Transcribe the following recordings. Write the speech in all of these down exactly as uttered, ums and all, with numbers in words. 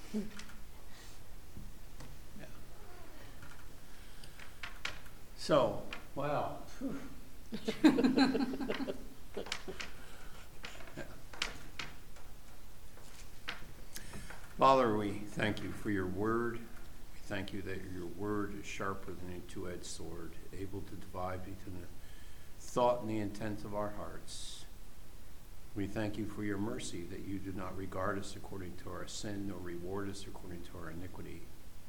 Yeah. So, wow. Yeah. Father, we thank you for your word. We thank you that your word is sharper than a two-edged sword, able to divide between the thought and the intent of our hearts. We thank you for your mercy, that you do not regard us according to our sin, nor reward us according to our iniquity.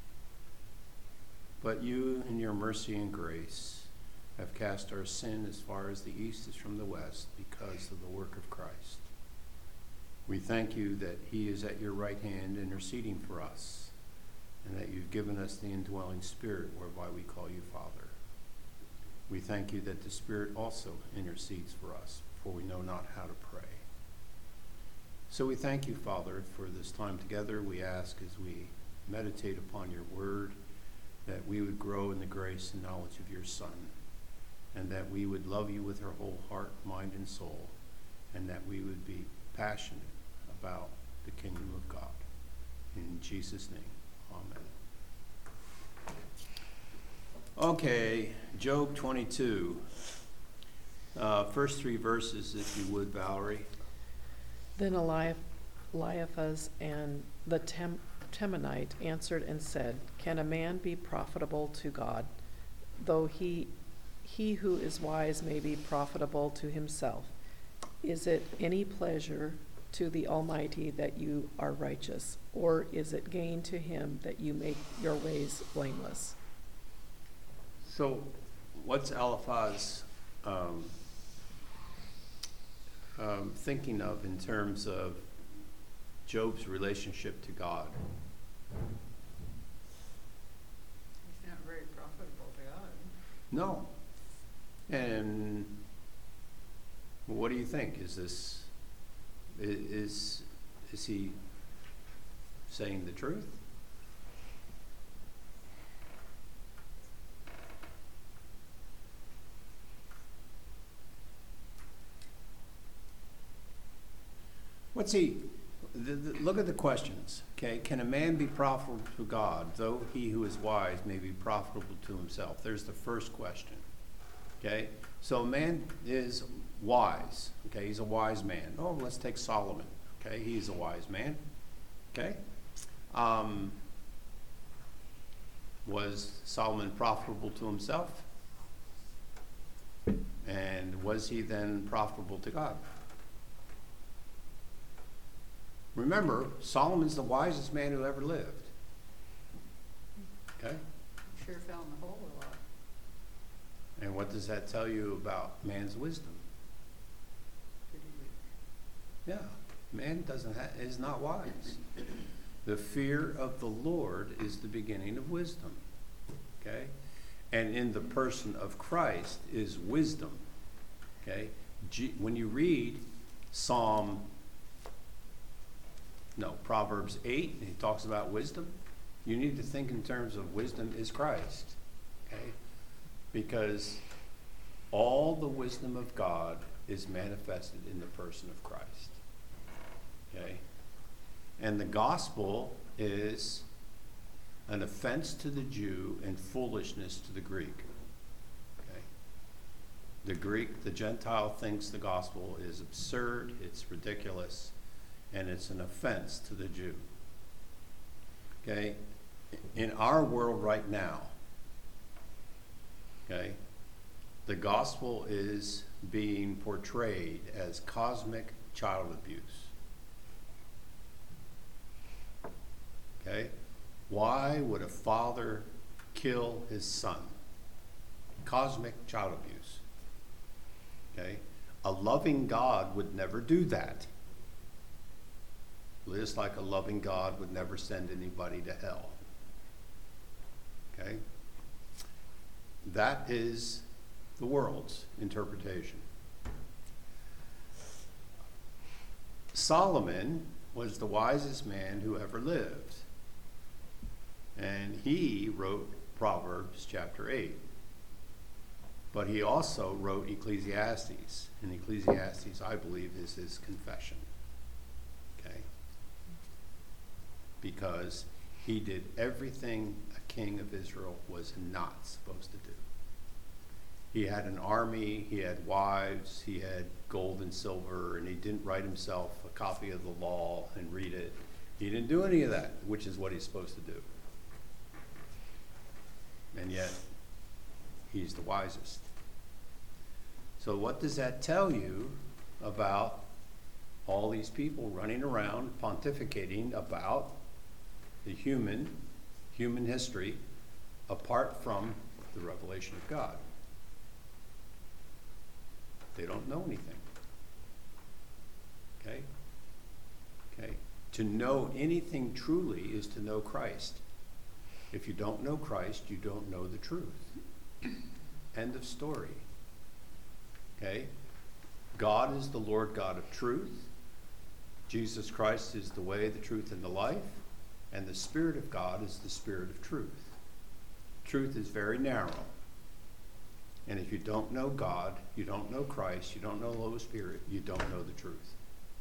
But you, in your mercy and grace, have cast our sin as far as the east is from the west because of the work of Christ. We thank you that he is at your right hand interceding for us, and that you've given us the indwelling Spirit whereby we call you Father. We thank you that the Spirit also intercedes for us, for we know not how to pray. So we thank you, Father, for this time together. We ask as we meditate upon your word that we would grow in the grace and knowledge of your Son, and that we would love you with our whole heart, mind, and soul, and that we would be passionate about the kingdom of God. In Jesus' name, amen. Okay, Job twenty-two. Uh, first three verses, if you would, Valerie. Then Eli- Eliphaz and the Tem- Temanite answered and said, Can a man be profitable to God, though he he who is wise may be profitable to himself? Is it any pleasure to the Almighty that you are righteous, or is it gain to him that you make your ways blameless? So, what's Eliphaz um, um, thinking of in terms of Job's relationship to God? It's not very profitable to God. No. And what do you think? Is this, is, is he saying the truth? What's he, the, the, look at the questions, okay? Can a man be profitable to God, though he who is wise may be profitable to himself? There's the first question, okay? So a man is wise, okay? He's a wise man. Oh, let's take Solomon, okay? He's a wise man, okay? Um, was Solomon profitable to himself? And was he then profitable to God? Remember, Solomon's the wisest man who ever lived. Okay? I'm sure fell in the hole a lot. And what does that tell you about man's wisdom? Pretty weak. Yeah, man doesn't ha- is not wise. The fear of the Lord is the beginning of wisdom. Okay? And in the person of Christ is wisdom. Okay? G- when you read Psalm No, Proverbs eight, and he talks about wisdom. You need to think in terms of wisdom is Christ, okay? Because all the wisdom of God is manifested in the person of Christ, okay? And the gospel is an offense to the Jew and foolishness to the Greek, okay? The Greek, the Gentile thinks the gospel is absurd, it's ridiculous, and it's an offense to the Jew. Okay? In our world right now, okay, the gospel is being portrayed as cosmic child abuse. Okay? Why would a father kill his son? Cosmic child abuse. Okay? A loving God would never do that. Just like a loving God would never send anybody to hell. Okay? That is the world's interpretation. Solomon was the wisest man who ever lived. And he wrote Proverbs chapter eight. But he also wrote Ecclesiastes. And Ecclesiastes, I believe, is his confession. Okay? because he did everything a king of Israel was not supposed to do. He had an army, he had wives, he had gold and silver, and he didn't write himself a copy of the law and read it. He didn't do any of that, which is what he's supposed to do. And yet, he's the wisest. So what does that tell you about all these people running around pontificating about the human, human history apart from the revelation of God? They don't know anything. Okay? Okay? To know anything truly is to know Christ. If you don't know Christ, you don't know the truth. End of story. Okay? God is the Lord God of truth. Jesus Christ is the way, the truth, and the life. And the Spirit of God is the Spirit of truth. Truth is very narrow. And if you don't know God, you don't know Christ, you don't know the Holy Spirit, you don't know the truth.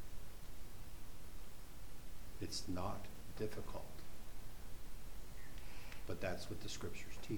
It's not difficult. But that's what the scriptures teach.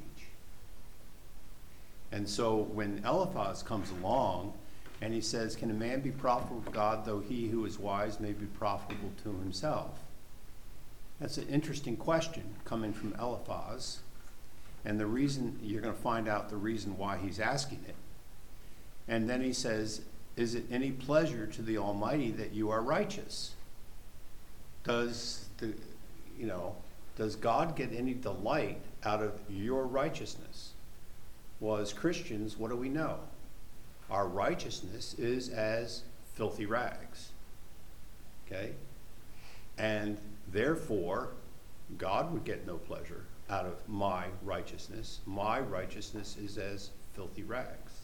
And so when Eliphaz comes along and he says, can a man be profitable to God, though he who is wise may be profitable to himself? That's an interesting question coming from Eliphaz. And the reason, you're going to find out the reason why he's asking it. And then he says, is it any pleasure to the Almighty that you are righteous? Does the, you know, does God get any delight out of your righteousness? Well, as Christians, what do we know? Our righteousness is as filthy rags. Okay? And therefore, God would get no pleasure out of my righteousness. My righteousness is as filthy rags.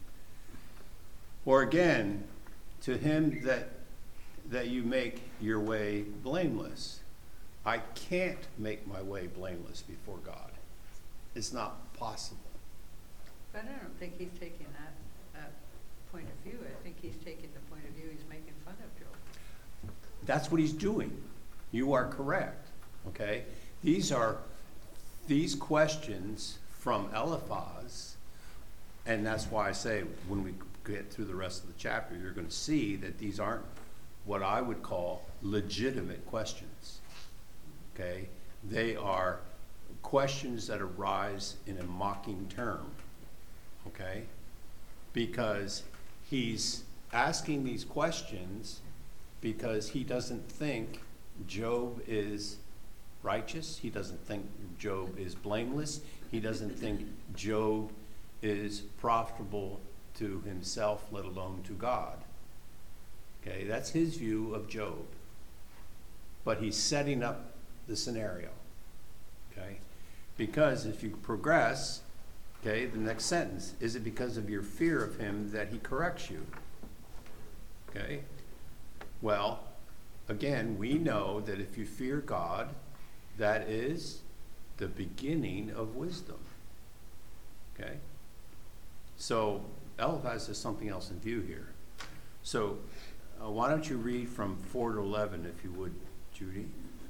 Or again, to him that that you make your way blameless. I can't make my way blameless before God. It's not possible. But I don't think he's taking that, that point of view. I think he's taking the point of view he's making fun of Job. That's what he's doing. You are correct. Okay? These are these questions from Eliphaz, and that's why I say when we get through the rest of the chapter, you're going to see that these aren't what I would call legitimate questions. Okay? They are questions that arise in a mocking term. Okay? Because he's asking these questions because he doesn't think Job is righteous. He doesn't think Job is blameless. He doesn't think Job is profitable to himself, let alone to God. Okay, that's his view of Job. But he's setting up the scenario. Okay? Because if you progress, okay, the next sentence, is it because of your fear of him that he corrects you? Okay? Well, again, we know that if you fear God, that is the beginning of wisdom. Okay? So Eliphaz has something else in view here. So uh, why don't you read from four to eleven, if you would, Judy?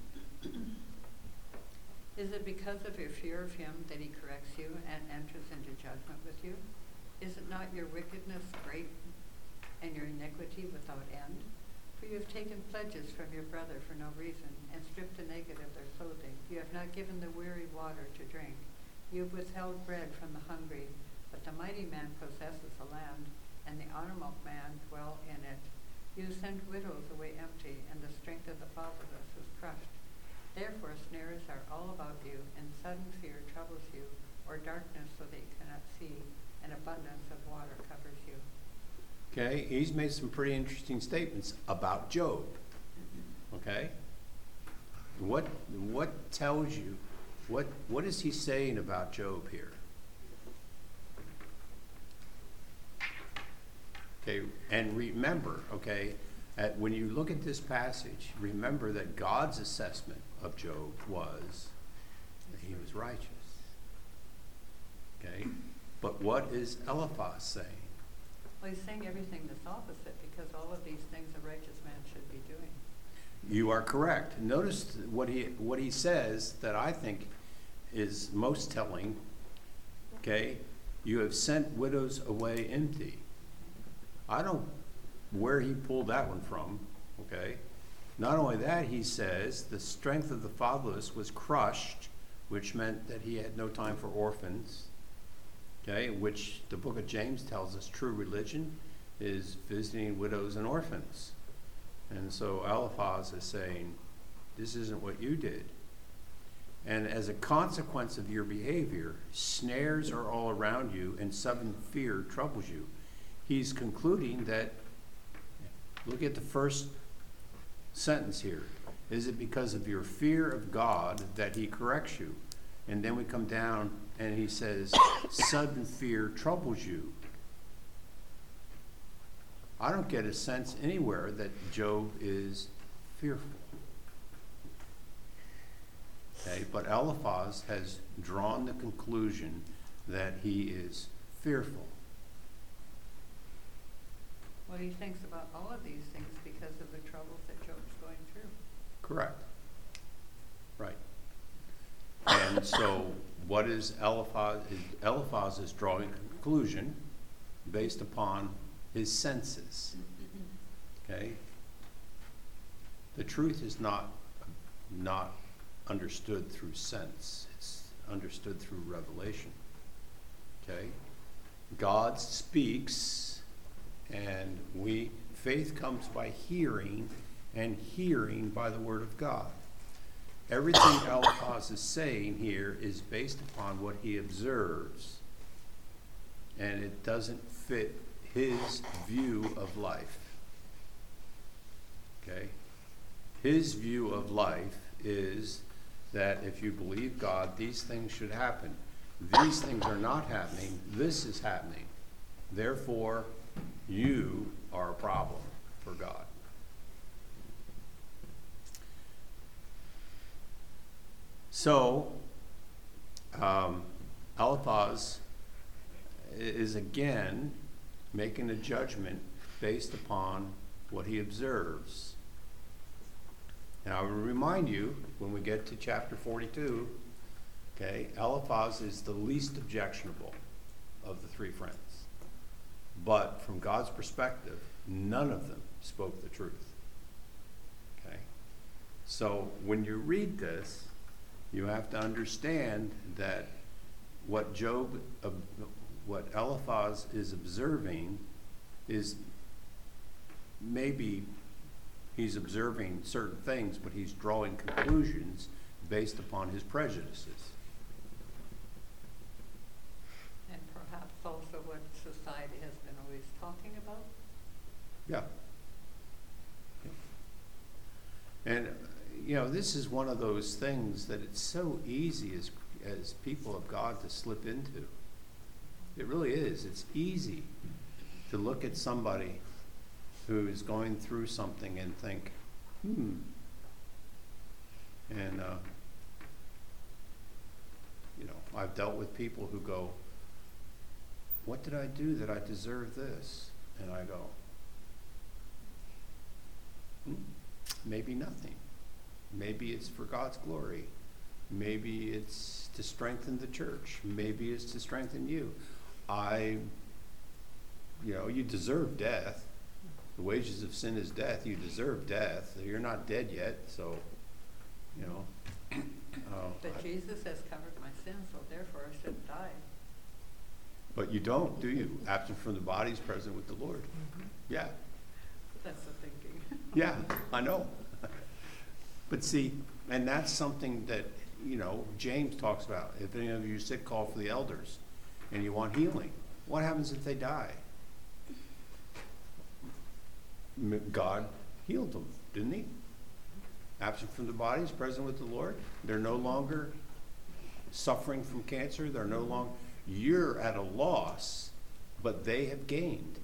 Is it because of your fear of him that he corrects you and enters into judgment with you? Is it not your wickedness great and your iniquity without end? For you have taken pledges from your brother for no reason, and stripped the naked of their clothing. You have not given the weary water to drink. You have withheld bread from the hungry. But the mighty man possesses the land, and the honorable man dwell in it. You send widows away empty, and the strength of the fatherless is crushed. Therefore snares are all about you, and sudden fear troubles you, or darkness so that you cannot see, and abundance of water covers you. Okay, he's made some pretty interesting statements about Job. Okay? What what tells you, what what is he saying about Job here? Okay, and remember, okay, at, when you look at this passage, remember that God's assessment of Job was that he was righteous. Okay? But what is Eliphaz saying? Well, he's saying everything that's opposite, because all of these things a righteous man should be doing. You are correct. Notice what he, what he says that I think is most telling, okay? You have sent widows away empty. I don't, where he pulled that one from, okay? Not only that, he says, the strength of the fatherless was crushed, which meant that he had no time for orphans, okay? Which the book of James tells us true religion is visiting widows and orphans. And so Eliphaz is saying, this isn't what you did. And as a consequence of your behavior, snares are all around you and sudden fear troubles you. He's concluding that, look at the first sentence here. Is it because of your fear of God that he corrects you? And then we come down and he says, sudden fear troubles you. I don't get a sense anywhere that Job is fearful. Okay, but Eliphaz has drawn the conclusion that he is fearful. Well, he thinks about all of these things because of the troubles that Job's going through. Correct. Right. And so what is Eliphaz? Eliphaz is drawing a conclusion based upon his senses. Okay? The truth is not not understood through sense. It's understood through revelation. Okay? God speaks, and we faith comes by hearing, and hearing by the word of God. Everything Eliphaz is saying here is based upon what he observes, and it doesn't fit his view of life. Okay? His view of life is that if you believe God, these things should happen. These things are not happening. This is happening. Therefore, you are a problem for God. So, um, Eliphaz is again making a judgment based upon what he observes. And I will remind you, when we get to chapter forty-two, okay, Eliphaz is the least objectionable of the three friends. But from God's perspective, none of them spoke the truth. Okay? So when you read this, you have to understand that what Job, uh, what Eliphaz is observing is maybe he's observing certain things, but he's drawing conclusions based upon his prejudices. And perhaps also what society has been always talking about. Yeah. Yeah. And, you know, this is one of those things that it's so easy as, as people of God to slip into. It really is. It's easy to look at somebody who is going through something and think, hmm. And, uh, you know, I've dealt with people who go, what did I do that I deserve this? And I go, hmm, maybe nothing. Maybe it's for God's glory. Maybe it's to strengthen the church. Maybe it's to strengthen you. I, you know, you deserve death. The wages of sin is death. You deserve death. You're not dead yet, so, you know. Uh, But I, Jesus has covered my sins, so therefore I shouldn't die. but you don't, do you? Absent from the body is present with the Lord. Mhm. Yeah. That's the thinking. Yeah, I know. But see, and that's something that, you know, James talks about. If any of you are sick, call for the elders, and you want healing. What happens if they die? M- God healed them, didn't he? Absent from the body is present with the Lord. They're no longer suffering from cancer. They're no longer, you're at a loss, but they have gained.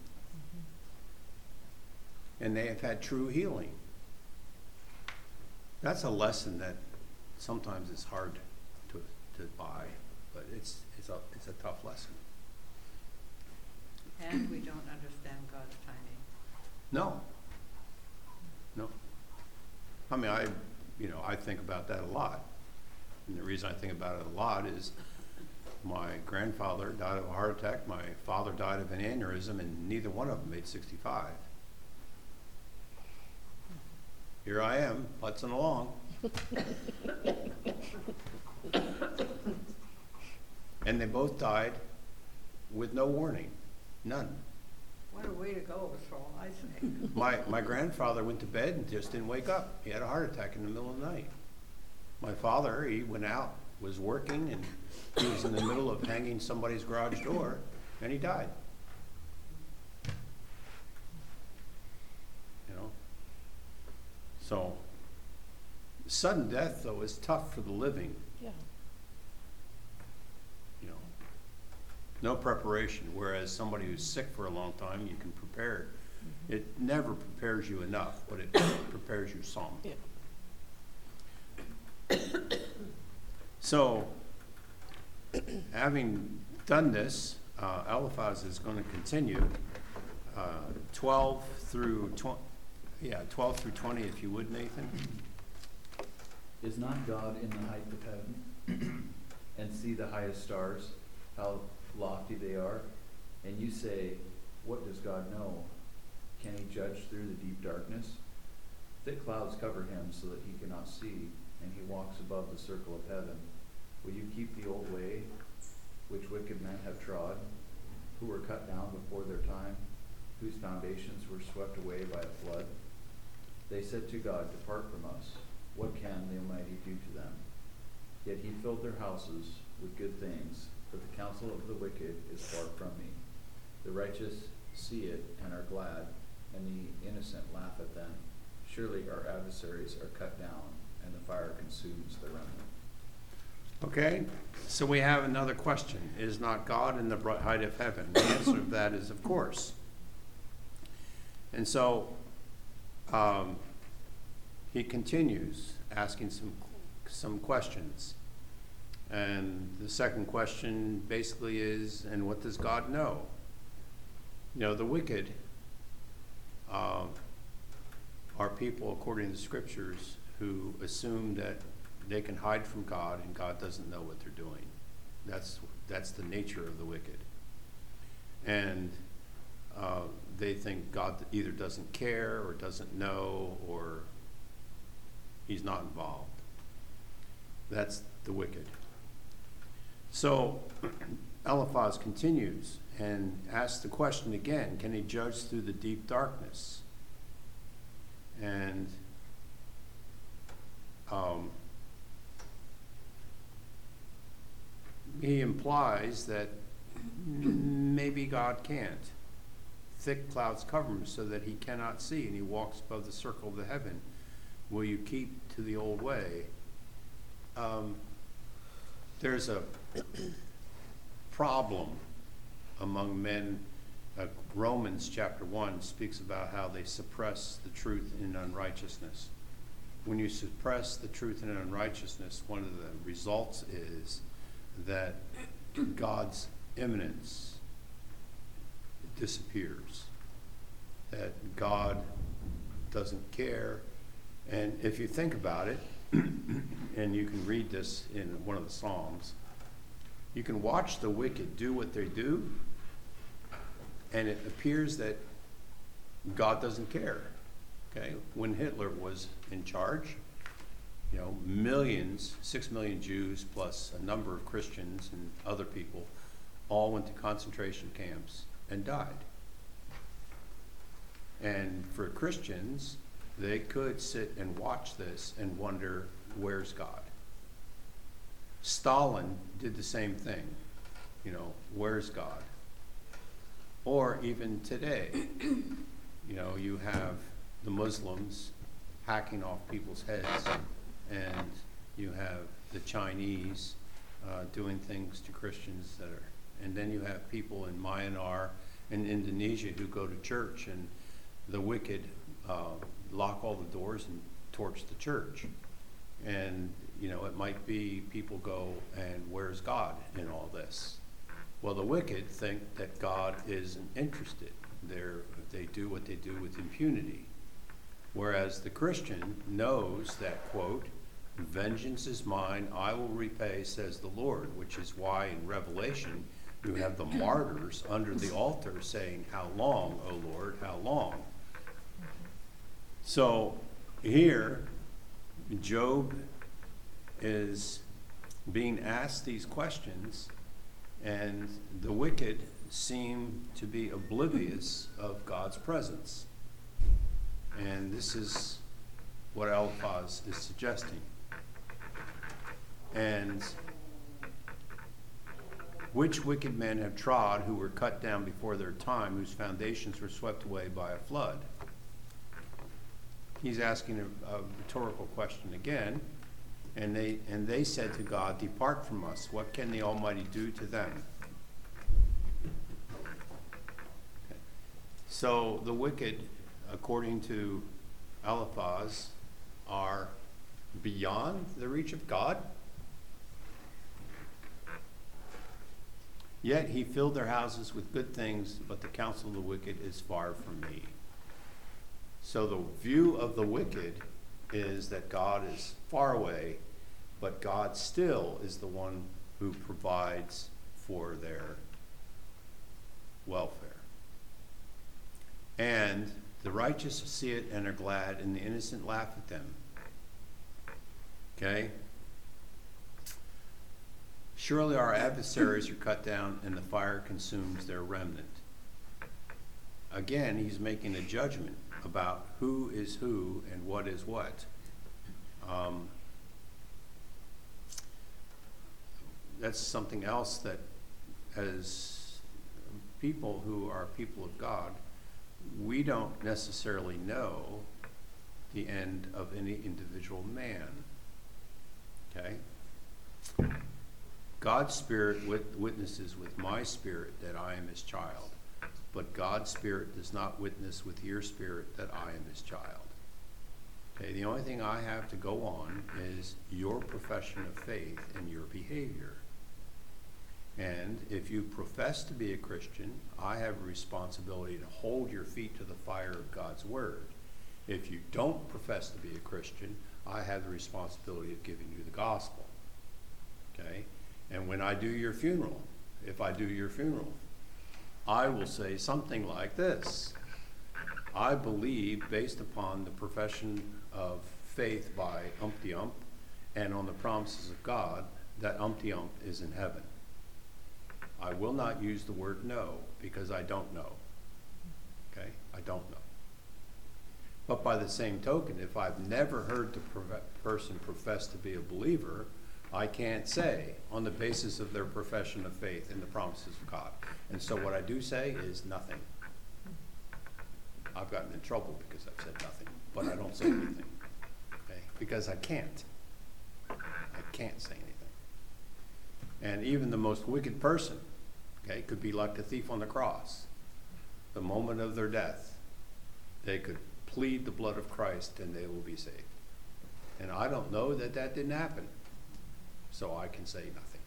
And they have had true healing. That's a lesson that sometimes is hard to to buy, but it's it's a it's a tough lesson. And we don't understand God's timing. No. No. I mean, I, you know, I think about that a lot. And the reason I think about it a lot is my grandfather died of a heart attack, my father died of an aneurysm, and neither one of them made sixty-five. Here I am, putzing along. And they both died with no warning, none. What a way to go, is all I say. My, my grandfather went to bed and just didn't wake up. He had a heart attack in the middle of the night. My father, he went out, was working, and he was in the middle of hanging somebody's garage door, and he died. You know? So, sudden death, though, is tough for the living. Yeah. You know, no preparation, whereas somebody who's sick for a long time, you can prepare. Mhm. It never prepares you enough, but it prepares you some. Yeah. So, having done this, uh, Eliphaz is going to continue uh, twelve through twenty. Yeah, twelve through twenty, if you would, Nathan. Is not God in the height of heaven, and see the highest stars, how lofty they are? And you say, what does God know? Can he judge through the deep darkness? Thick clouds cover him so that he cannot see, and he walks above the circle of heaven. Will you keep the old way, which wicked men have trod, who were cut down before their time, whose foundations were swept away by a flood? They said to God, depart from us. What can the Almighty do to them? Yet he filled their houses with good things, but the counsel of the wicked is far from me. The righteous see it and are glad, and the innocent laugh at them. Surely our adversaries are cut down, and the fire consumes the remnant. Okay, so we have another question. Is not God in the bright height of heaven? The answer to that is, of course. And so um, he continues asking some some questions. And the second question basically is, and what does God know? You know, the wicked uh, are people, according to the scriptures, who assume that they can hide from God and God doesn't know what they're doing. That's, that's the nature of the wicked. And uh, they think God either doesn't care or doesn't know or he's not involved. That's the wicked. So Eliphaz continues and asks the question again, can he judge through the deep darkness? And um, he implies that maybe God can't. Thick clouds cover him so that he cannot see, and he walks above the circle of the heaven. Will you keep to the old way? Um, there's a problem among men. Uh, Romans chapter one speaks about how they suppress the truth in unrighteousness. When you suppress the truth in unrighteousness, one of the results is that God's immanence disappears, that God doesn't care. And if you think about it, and you can read this in one of the Psalms, you can watch the wicked do what they do, and it appears that God doesn't care. Okay, when Hitler was in charge, you know, millions, six million Jews plus a number of Christians and other people all went to concentration camps and died. And for Christians, they could sit and watch this and wonder, where's God? Stalin did the same thing. You know, where's God? Or even today, you know, you have the Muslims hacking off people's heads, and you have the Chinese uh, doing things to Christians that are, and then you have people in Myanmar and Indonesia who go to church, and the wicked uh, lock all the doors and torch the church. And, you know, it might be people go, and where's God in all this? Well, the wicked think that God isn't interested. They're, they do what they do with impunity. Whereas the Christian knows that, quote, vengeance is mine, I will repay, says the Lord, which is why in Revelation you have the martyrs under the altar saying, how long, O Lord, how long? So here, Job is being asked these questions, and the wicked seem to be oblivious of God's presence. And this is what Eliphaz is suggesting. And which wicked men have trod who were cut down before their time, whose foundations were swept away by a flood? He's asking a, a rhetorical question again. And they, and they said to God, depart from us. What can the Almighty do to them? Okay. So the wicked, according to Eliphaz, are beyond the reach of God. Yet he filled their houses with good things, but the counsel of the wicked is far from me. So the view of the wicked is that God is far away, but God still is the one who provides for their welfare. And the righteous see it and are glad, and the innocent laugh at them. Okay? Surely our adversaries are cut down, and the fire consumes their remnant. Again, he's making a judgment about who is who and what is what. Um, that's something else that, as people who are people of God, we don't necessarily know the end of any individual man. Okay? God's Spirit wit- witnesses with my spirit that I am his child, but God's Spirit does not witness with your spirit that I am his child. Okay, the only thing I have to go on is your profession of faith and your behavior. And if you profess to be a Christian, I have a responsibility to hold your feet to the fire of God's word. If you don't profess to be a Christian, I have the responsibility of giving you the gospel. Okay? And when I do your funeral, if I do your funeral, I will say something like this. I believe, based upon the profession of faith by Umpty Ump and on the promises of God, that Umpty Ump is in heaven. I will not use the word no, because I don't know. Okay? I don't know. But by the same token, if I've never heard the pro- person profess to be a believer, I can't say on the basis of their profession of faith in the promises of God. And so what I do say is nothing. I've gotten in trouble because I've said nothing, but I don't say anything. Okay? Because I can't. I can't say anything. And even the most wicked person, okay, could be like the thief on the cross. The moment of their death, they could plead the blood of Christ and they will be saved. And I don't know that that didn't happen, so I can say nothing.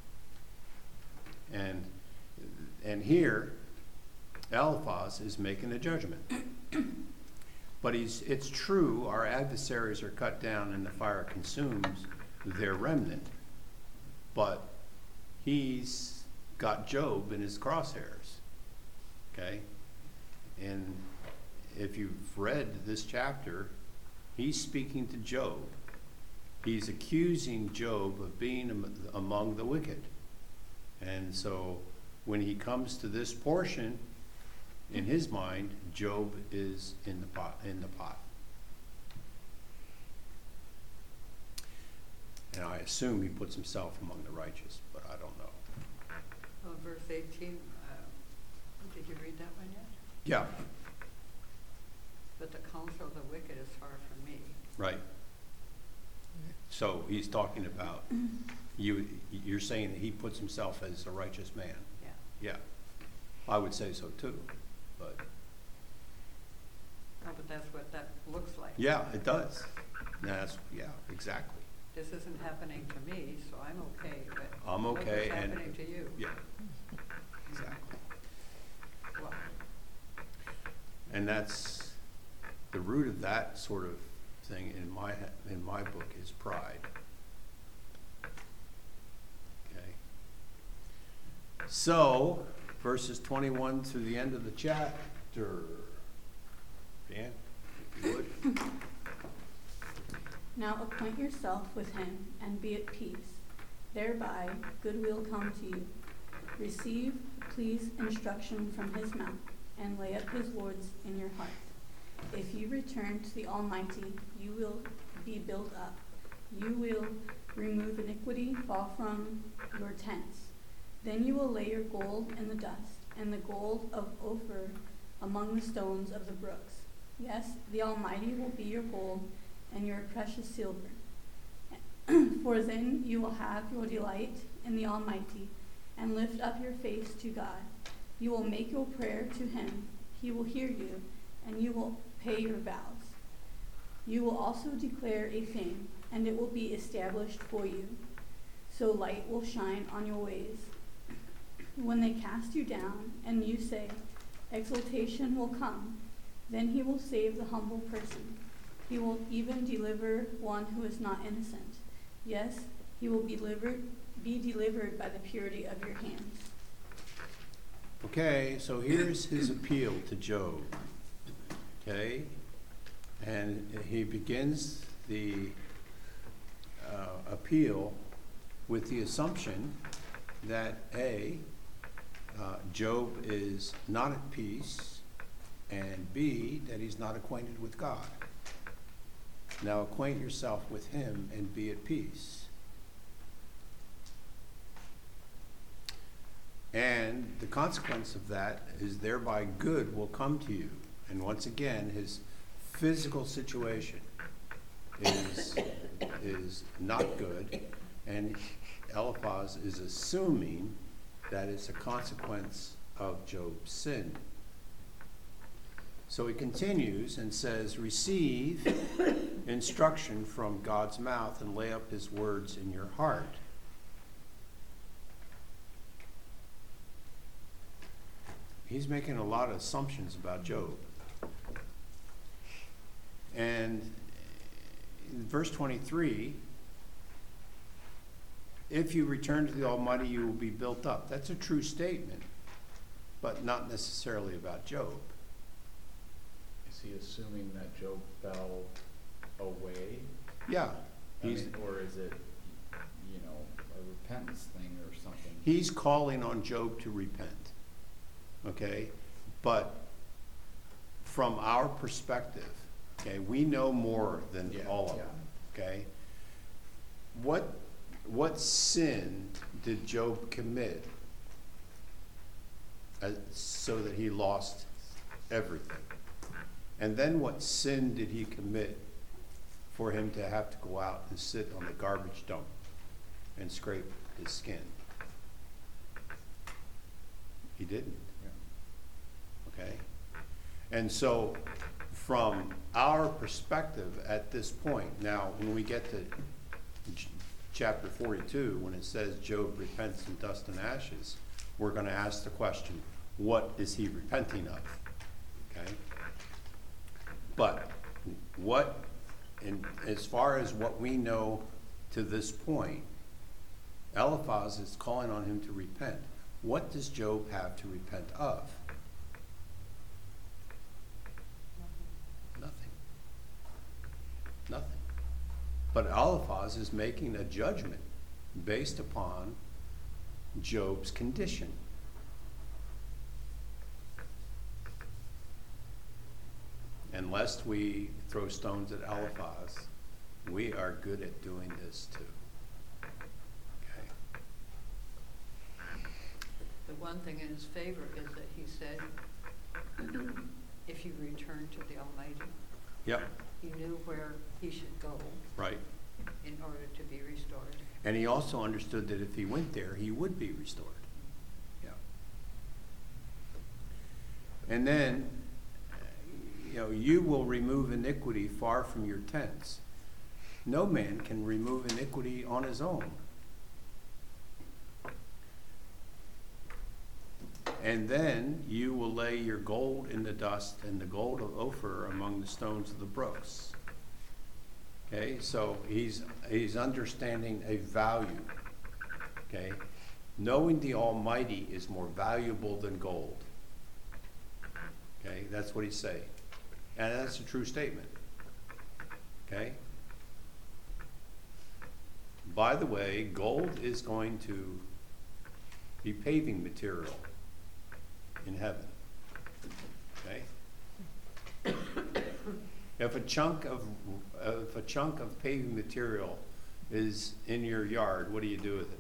And and here, Eliphaz is making a judgment. But he's, it's true, our adversaries are cut down and the fire consumes their remnant. But he's got Job in his crosshairs. Okay? And if you've read this chapter, he's speaking to Job. He's accusing Job of being am- among the wicked. And so when he comes to this portion, in his mind, Job is in the pot. In the pot. And I assume he puts himself among the righteous, but I don't know. Well, verse eighteen, uh, did you read that one yet? Yeah, But the counsel of the wicked is far from me. right. So he's talking about, you, you're saying that he puts himself as a righteous man. Yeah. Yeah, I would say so too, but Oh, but that's what that looks like. yeah, it does. That's, yeah, exactly. This isn't happening to me, so I'm okay, but I'm look okay what's and- happening to you. Yeah, exactly. Well, And that's, the root of that sort of thing in my, in my book is pride. Okay. So, verses twenty-one to the end of the chapter. Dan, if you would. Now acquaint yourself with him, and be at peace. Thereby good will come to you. Receive, please, instruction from his mouth, and lay up his words in your heart. If you return to the Almighty, you will be built up. You will remove iniquity, fall from your tents. Then you will lay your gold in the dust, and the gold of Ophir among the stones of the brooks. Yes, the Almighty will be your gold, and your precious silver. For then you will have your delight in the Almighty, and lift up your face to God. You will make your prayer to him. He will hear you, and you will pay your vows. You will also declare a thing, and it will be established for you. So light will shine on your ways. When they cast you down, and you say, exaltation will come, then he will save the humble person. He will even deliver one who is not innocent. Yes, he will be delivered, be delivered by the purity of your hands. Okay, so here's his appeal to Job. Okay, and he begins the uh, appeal with the assumption that A, uh, Job is not at peace, and B, that he's not acquainted with God. Now acquaint yourself with him and be at peace. And the consequence of that is thereby good will come to you. And once again, his physical situation is, is not good, and Eliphaz is assuming that it's a consequence of Job's sin. So he continues and says, receive instruction from God's mouth and lay up his words in your heart. He's making a lot of assumptions about Job. And in verse twenty-three, if you return to the Almighty, you will be built up. That's a true statement, but not necessarily about Job. Is he assuming that Job fell away? Yeah, I he's, mean, or is it, you know, a repentance thing or something? he's calling on Job to repent, okay? But from our perspective, okay, we know more than Yeah, all of yeah. them, okay? What, what sin did Job commit uh, so that he lost everything? And then what sin did he commit for him to have to go out and sit on the garbage dump and scrape his skin? He didn't. Yeah. Okay? And so, from our perspective at this point, now when we get to ch- chapter forty-two, when it says Job repents in dust and ashes, we're going to ask the question, what is he repenting of? Okay? But what, in, as far as what we know to this point, Eliphaz is calling on him to repent. What does Job have to repent of? Nothing. Nothing. But Eliphaz is making a judgment based upon Job's condition. And lest we throw stones at Eliphaz, we are good at doing this too. Okay. The one thing in his favor is that he said, if you return to the Almighty, Yep, he knew where he should go right. in order to be restored. And he also understood that if he went there, he would be restored. Yeah. And then, you know, you will remove iniquity far from your tents. No man can remove iniquity on his own. And then you will lay your gold in the dust and the gold of Ophir among the stones of the brooks. Okay, so he's, he's understanding a value. Okay, knowing the Almighty is more valuable than gold. Okay, that's what he's saying. And that's a true statement. Okay? By the way, gold is going to be paving material in heaven. Okay? If a chunk of if a chunk of paving material is in your yard, what do you do with it?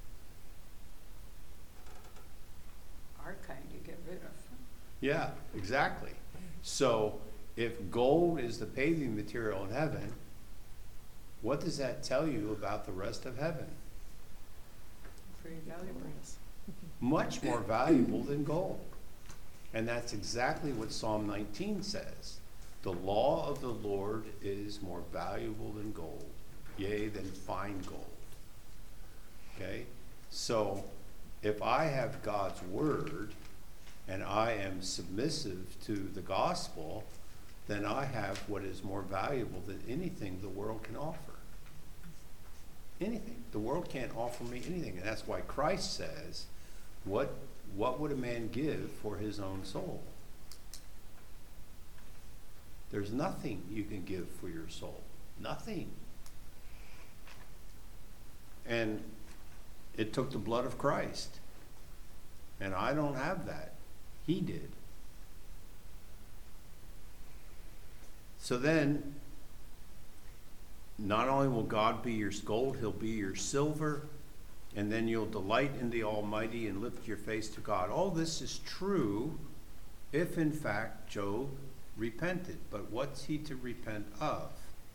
Our kind you get rid of. Yeah, exactly. So if gold is the paving material in heaven, what does that tell you about the rest of heaven? Pretty valuable. Much more valuable than gold. And that's exactly what Psalm nineteen says. The law of the Lord is more valuable than gold, yea, than fine gold. Okay? So if I have God's word and I am submissive to the gospel, then I have what is more valuable than anything the world can offer. Anything. The world can't offer me anything. And that's why Christ says, what, what would a man give for his own soul? There's nothing you can give for your soul. Nothing. And it took the blood of Christ. And I don't have that. He did. So then, not only will God be your gold, he'll be your silver, and then you'll delight in the Almighty and lift your face to God. All this is true if, in fact, Job repented. But what's he to repent of?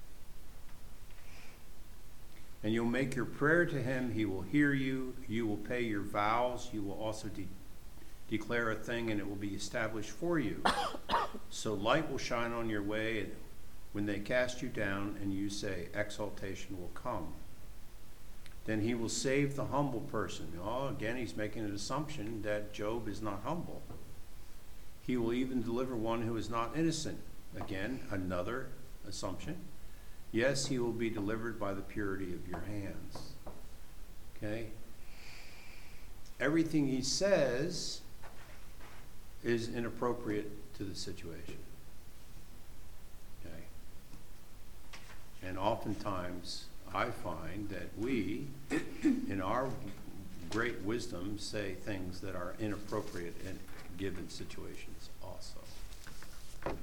And you'll make your prayer to him, he will hear you, you will pay your vows, you will also de- declare a thing, and it will be established for you. So light will shine on your way, and when they cast you down, and you say, exaltation will come. Then he will save the humble person. Oh, again, he's making an assumption that Job is not humble. He will even deliver one who is not innocent. Again, another assumption. Yes, he will be delivered by the purity of your hands. Okay? Everything he says is inappropriate to the situation. Okay? And oftentimes, I find that we, in our great wisdom, say things that are inappropriate in given situations also. Okay?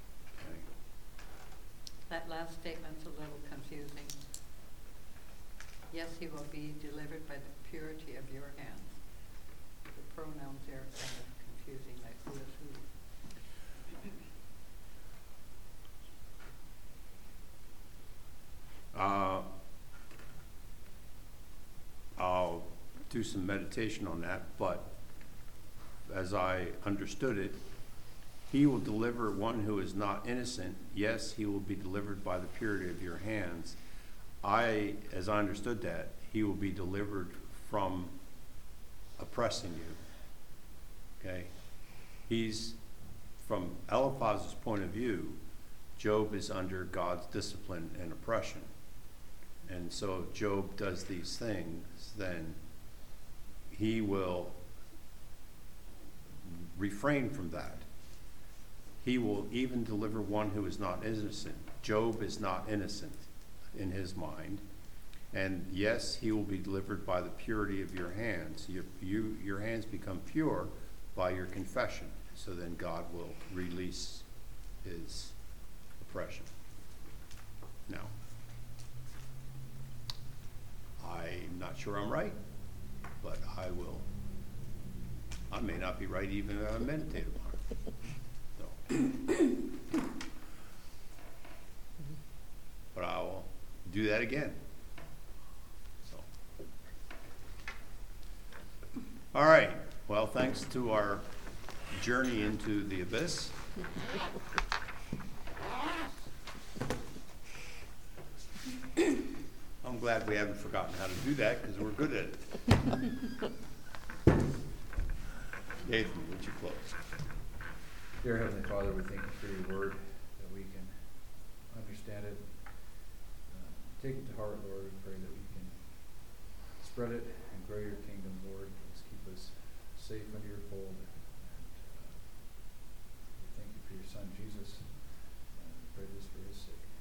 That last statement's a little confusing. Yes, he will be delivered by the purity of your hands. The pronouns there are kind of confusing, like who is who. Uh, I'll do some meditation on that, but as I understood it, he will deliver one who is not innocent. Yes, he will be delivered by the purity of your hands. I, as I understood that, he will be delivered from oppressing you. Okay? He's, from Eliphaz's point of view, Job is under God's discipline and oppression. And so if Job does these things, then he will refrain from that. He will even deliver one who is not innocent. Job is not innocent in his mind. And yes, he will be delivered by the purity of your hands. You, you, your hands become pure by your confession. So then God will release his oppression. Now, I'm not sure I'm right, but I will. I may not be right even if I meditate upon it. So. But I will do that again. So. All right. Well, thanks to our journey into the abyss. I'm glad we haven't forgotten how to do that because we're good at it. Nathan, would you close? Dear Heavenly Father, we thank you for your word, that we can understand it, uh, take it to heart, Lord. We pray that we can spread it and grow your kingdom, Lord. Please keep us safe under your fold. And uh, we thank you for your Son, Jesus, and we pray this for his sake.